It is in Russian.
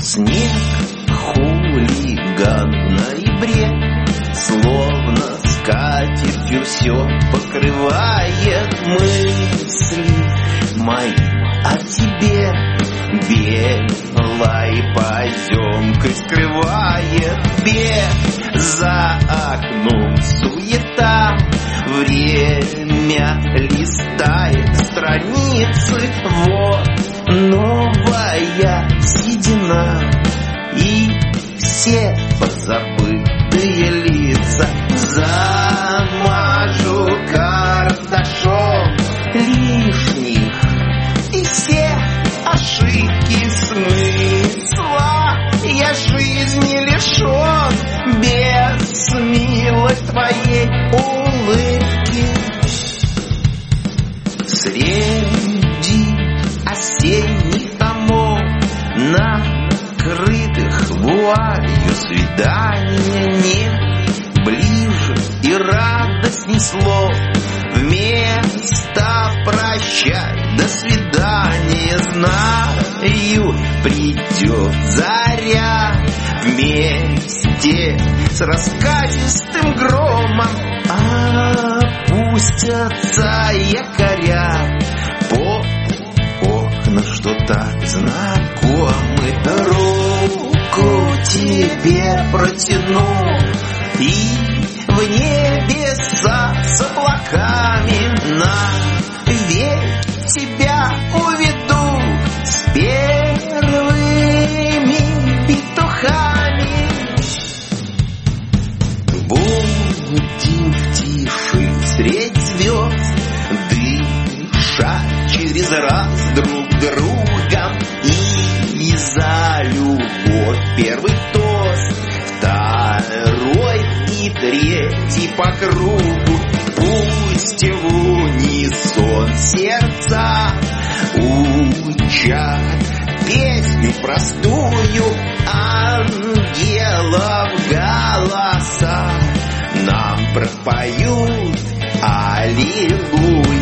Снег, хулиган в ноябре, словно скатертью все покрывает мысли мои о тебе. Белой поземкой скрывает бег, за окном суета. Время листает страницы, вот новая седина и все позабытые лица. Замажу карандашом лишних и все ошибки смысла. Я жизни лишен без милой твоей улыбки. Среди осенних домов, накрытых вуалью свидания, нет ближе и радостней слов. Вместо прощай, до свидания, знаю, придет заря. Вместе с раскатистым громом опустятся якоря. Под окна, что так знакомы, руку тебе протяну и в небеса с облаками навек тебя уведу с первыми петухами. Будем в тиши средь звезд, дыша через раз друг другом, и за любовь первый тост, второй и третий по кругу. Пусть в унисон сердца учат песню простую ангелов голоса, нам пропоют аллилуйя.